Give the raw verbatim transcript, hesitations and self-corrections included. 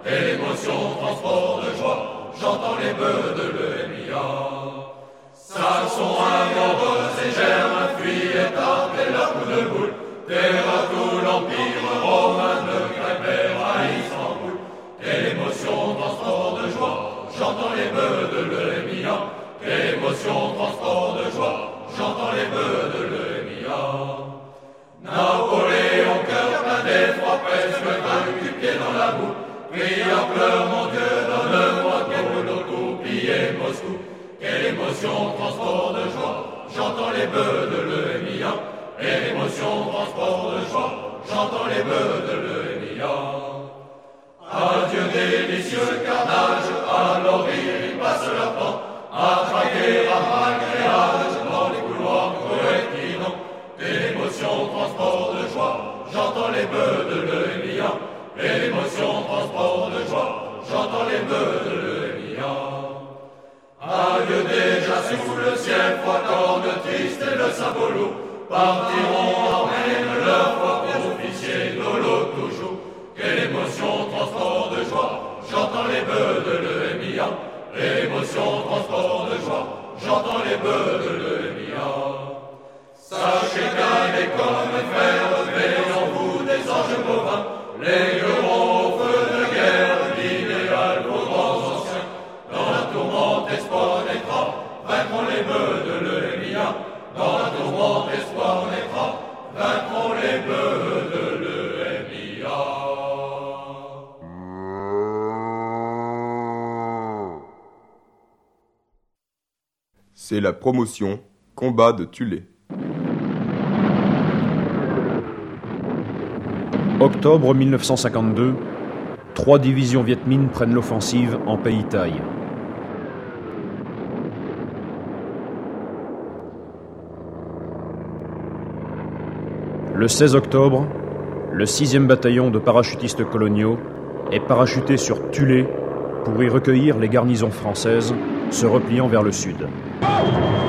quelle émotion, transport de joie, j'entends les bœufs de l'E M I A. Saxons amoureux et germes, fuient et tapent et leurs coups de boule, terre à tout l'empire romain de Quimper à Istanbul. Quelle émotion, transport de joie, j'entends les bœufs de l'E M I A. Quelle émotion, transport de joie, j'entends les bœufs de l'E M I A. Napoléon, cœur plein d'effroi, presque vaincu du pied dans la boue, crie en pleurs, mon Dieu, donne-moi tout, tout, piller Moscou. Quelle émotion, transport de joie, j'entends les bœufs de l'E M I A. Quelle émotion, transport de joie, j'entends les bœufs de l'E M I A. Adieu délicieux carnage, à l'orire ils passent leur temps, à traquer à agréage dans les couloirs cruels qui n'ont. Quelle émotion, transport de joie, j'entends les bœufs de l'E M I A. Quelle émotion, transport de joie, j'entends les bœufs de l'E M I A. Adieu déjà sous le ciel froid, corne triste et le sabot lourd, partiront emmène leur foi officier de l'eau toujours. Quelle émotion, transport de joie, j'entends les bœufs de l'E M I A. Émotion, transport de joie, j'entends les bœufs de l'E M I A. Sachez qu'un est comme fer, veillons-vous des anges bovins, légueront au feu de guerre l'idéal vos grands anciens. Dans la tourmente, espoir naîtra, vaincront les bœufs de l'E M I A. Dans la tourmente, espoir naîtra, vaincront les bœufs de l'E M I A. C'est la promotion Combat de Tulé. Octobre mille neuf cent cinquante-deux, trois divisions Viet Minh prennent l'offensive en pays Thaï. Le seize octobre, le sixième bataillon de parachutistes coloniaux est parachuté sur Tulé pour y recueillir les garnisons françaises se repliant vers le sud.